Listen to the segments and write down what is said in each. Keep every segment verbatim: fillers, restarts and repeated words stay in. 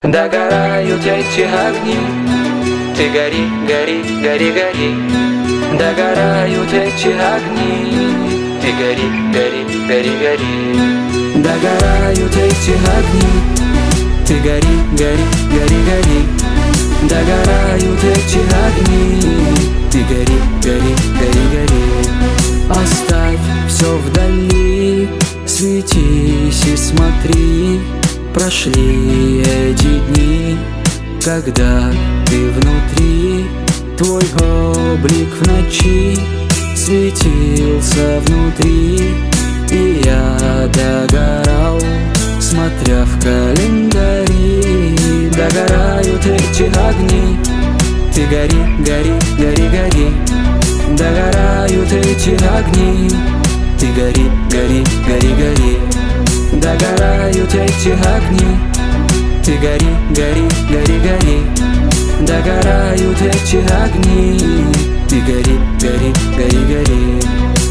Догорают эти огни. Ты гори, гори, гори, гори. Догорают эти огни. Ты гори, гори, гори, гори. Догорают эти огни. Ты гори, гори, гори, гори. Догорают эти огни. Ты гори, гори, гори, гори. Оставь все вдали, светись и смотри. Прошли эти дни, когда ты внутри. Твой облик в ночи светился внутри. И я догорал, смотря в календари. Догорают эти огни. Ты гори, гори, гори, гори. Догорают эти огни. Ты гори, гори, гори, гори. Догорают эти огни. Ты гори, гори, гори, гори. Догорают эти огни. Ты гори, гори, гори, гори.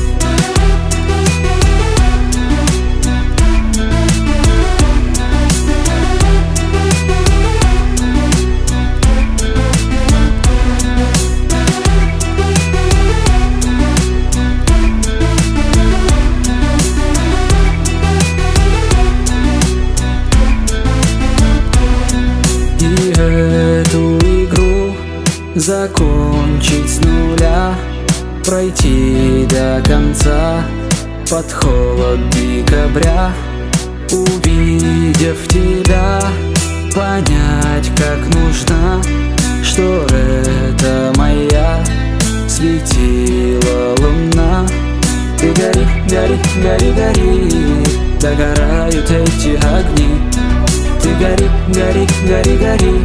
Эту игру закончить с нуля, пройти до конца под холод декабря. Увидев тебя, понять как нужно, что это моя светила луна. Ты гори, гори, гори, гори. Догорают эти огни. Ты гори, гори, гори, гори.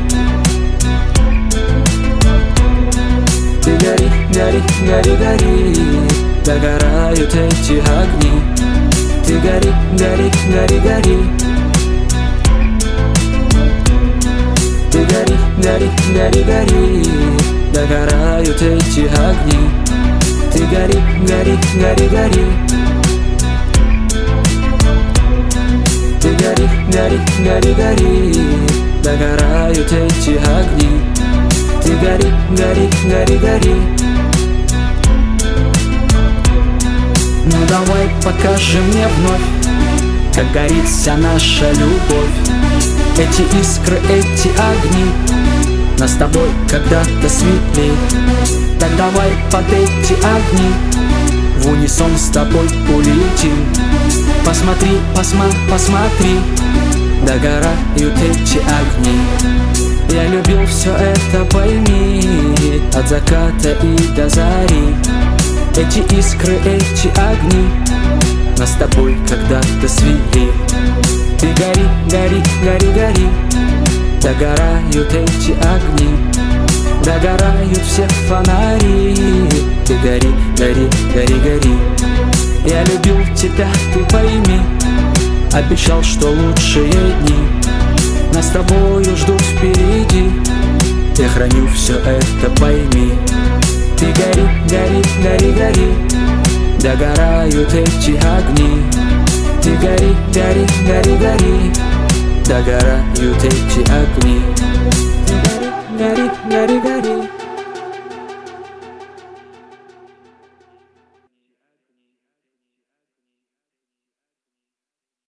Ты гори, гори, гори, гори. Догорают эти огни. Ты гори, гори, гори, гори. Ты гори, гори, гори, гори. Догорают эти огни. Ты гори, гори, гори, гори. Ты гори, гори, гори, гори. Догорают эти огни. Ты гори, гори, гори, гори. Ну давай покажи мне вновь, как горит вся наша любовь. Эти искры, эти огни нас с тобой когда-то свели. Так давай под эти огни в унисон с тобой улетим. Посмотри, посма, посмотри, догорают эти огни. Я любил все это, пойми, от заката и до зари. Эти искры, эти огни нас с тобой когда-то свели. Ты гори, гори, гори, гори. Догорают эти огни. Догорают все фонари. Ты гори, гори, гори, гори. Я любил тебя, ты пойми. Обещал, что лучшие дни нас с тобою ждут впереди. Я храню все это, пойми. Ты гори, гори, гори, гори. Догорают эти огни. Ты гори, гори, гори, гори. Догорают эти огни. Ты гори, гори, гори, гори.